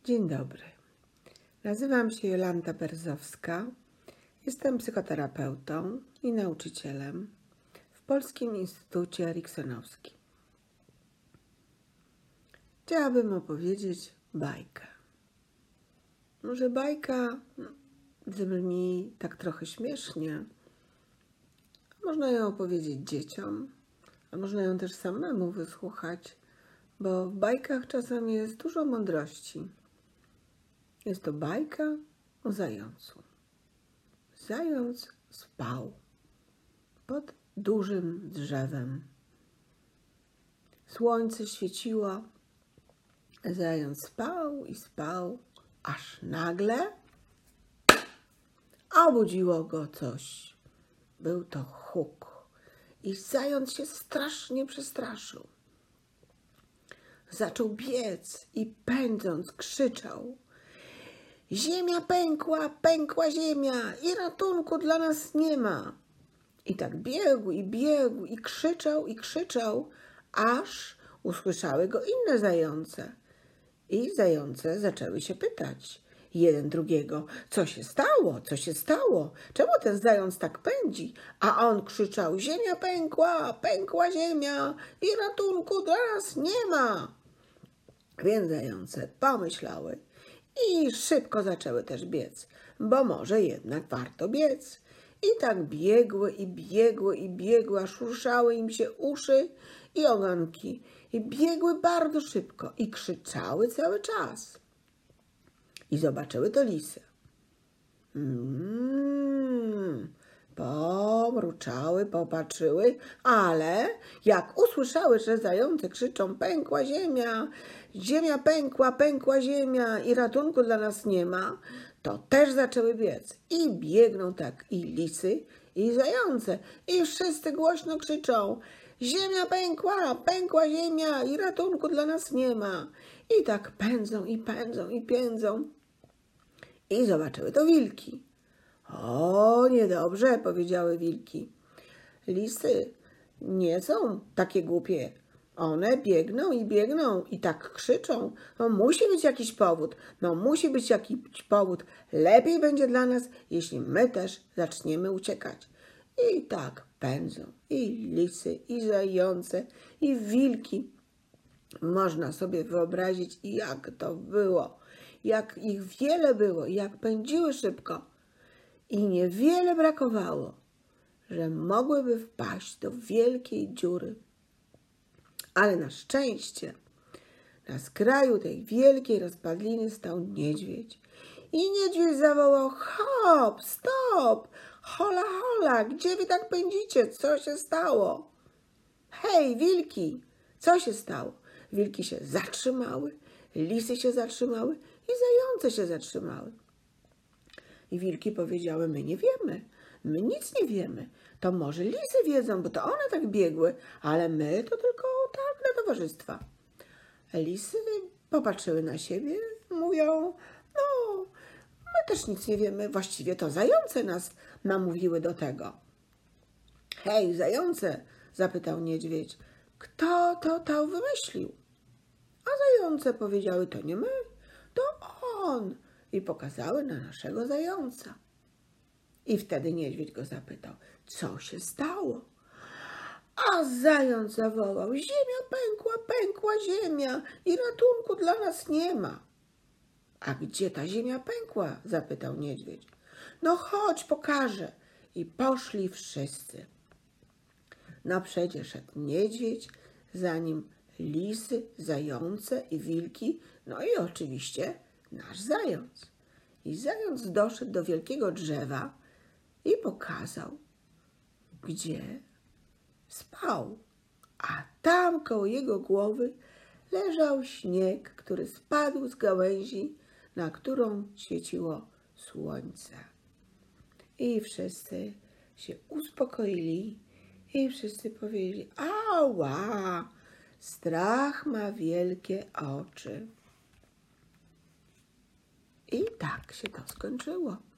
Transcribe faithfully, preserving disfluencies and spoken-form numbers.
Dzień dobry. Nazywam się Jolanta Berzowska. Jestem psychoterapeutą i nauczycielem w Polskim Instytucie Eriksonowskim. Chciałabym opowiedzieć bajkę. Może bajka brzmi tak trochę śmiesznie. Można ją opowiedzieć dzieciom, a można ją też samemu wysłuchać, bo w bajkach czasem jest dużo mądrości. Jest to bajka o zającu. Zając spał pod dużym drzewem. Słońce świeciło, zając spał i spał, aż nagle obudziło go coś. Był to huk i zając się strasznie przestraszył. Zaczął biec i pędząc krzyczał: ziemia pękła, pękła ziemia i ratunku dla nas nie ma. I tak biegł i biegł i krzyczał i krzyczał, aż usłyszały go inne zające. I zające zaczęły się pytać jeden drugiego: co się stało, co się stało, czemu ten zając tak pędzi? A on krzyczał: ziemia pękła, pękła ziemia i ratunku dla nas nie ma. Więc zające pomyślały i szybko zaczęły też biec, bo może jednak warto biec. I tak biegły i biegły i biegły, aż ruszały im się uszy i ogonki. I biegły bardzo szybko i krzyczały cały czas. I zobaczyły to lisy. Mm, pomruczały, popatrzyły, ale jak usłyszały, że zające krzyczą: pękła ziemia, ziemia pękła, pękła ziemia i ratunku dla nas nie ma, to też zaczęły biec. I biegną tak i lisy, i zające. I wszyscy głośno krzyczą: ziemia pękła, pękła ziemia i ratunku dla nas nie ma. I tak pędzą i pędzą i pędzą. I zobaczyły to wilki. O, niedobrze, powiedziały wilki. Lisy nie są takie głupie. One biegną i biegną i tak krzyczą. No musi być jakiś powód. No musi być jakiś powód. Lepiej będzie dla nas, jeśli my też zaczniemy uciekać. I tak pędzą i lisy, i zające, i wilki. Można sobie wyobrazić, jak to było. Jak ich wiele było, jak pędziły szybko. I niewiele brakowało, że mogłyby wpaść do wielkiej dziury. Ale na szczęście na skraju tej wielkiej rozpadliny stał niedźwiedź. I niedźwiedź zawołał: hop, stop, hola, hola, gdzie wy tak pędzicie? Co się stało? Hej, wilki, co się stało? Wilki się zatrzymały, lisy się zatrzymały i zające się zatrzymały. I wilki powiedziały: my nie wiemy, my nic nie wiemy. To może lisy wiedzą, bo to one tak biegły, ale my to tylko tak dla towarzystwa. Lisy popatrzyły na siebie, mówią: no, my też nic nie wiemy, właściwie to zające nas namówiły do tego. Hej, zające, zapytał niedźwiedź, kto to to wymyślił? A zające powiedziały: to nie my, to on. I pokazały na naszego zająca. I wtedy niedźwiedź go zapytał: co się stało? A zając zawołał: ziemia pękła, pękła ziemia i ratunku dla nas nie ma. A gdzie ta ziemia pękła? Zapytał niedźwiedź. No chodź, pokażę. I poszli wszyscy. Na przedzie szedł niedźwiedź, za nim lisy, zające i wilki, no i oczywiście nasz zając. I zając doszedł do wielkiego drzewa i pokazał, gdzie spał. A tam koło jego głowy leżał śnieg, który spadł z gałęzi, na którą świeciło słońce. I wszyscy się uspokoili i wszyscy powiedzieli: ała, strach ma wielkie oczy. I tak się to skończyło.